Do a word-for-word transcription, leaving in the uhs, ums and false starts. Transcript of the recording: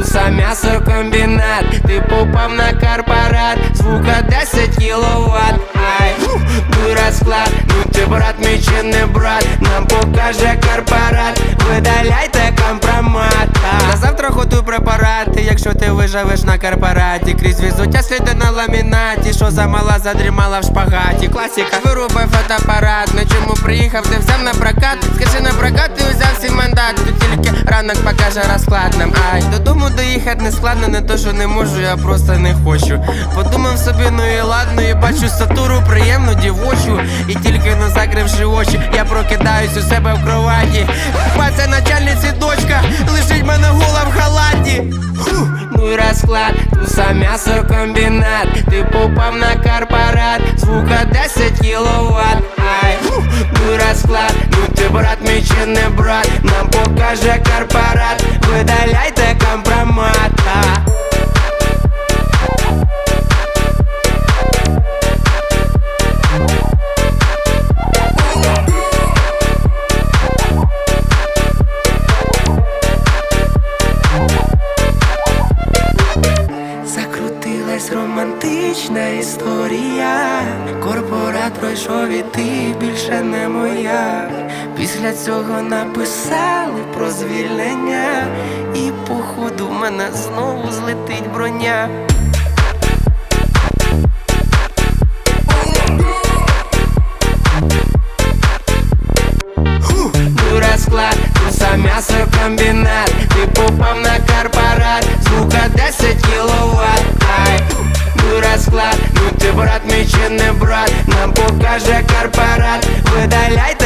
туса м'ясокомбінат, ти попав на корпорат, звука десять кіловат. Ай, ну розклад, ну ти брат мій чи не брат, нам покаже корпорат, видаляйте компромат. На завтра готуй препарати, якщо ти виживеш на корпораті. Крізь візуття сліди на ламінаті, що замала задрімала в шпагаті. Класіка, вирубай фотоапарат, на чому приїхав, ти взяв на прокат. Скажи на прокат, ти взяв свій мандат, тут тільки ранок покаже розклад нам. Ай, додому доїхати не складно, не то що не можу, я просто не хочу. Подумав собі, ну і ладно, і бачу статуру приємну дівочу. І тільки не закривши очі, я прокидаюсь у себе в кроваті. Паця начальниці дочка, лишить мене гола в халаті. Фух. Ну і розклад, туса м'ясокомбінат, ти попав на корпорат, звука десять кіловат. Ай, фух. Ну і розклад, ну ти брат мій чи не брат, нам покаже корпорат, видаляйте компромат. Закрутилась романтична історія, корпорат пройшов і ти більше не моя. Після цього написали про звільнення, і походу в мене знову злетить броня. Ну розклад, туса м'ясокомбінат, ти попав на корпорат, звука десять кіловат. Ай, ну розклад, ну ти брат мій чи не брат, нам покаже корпорат, видаляйте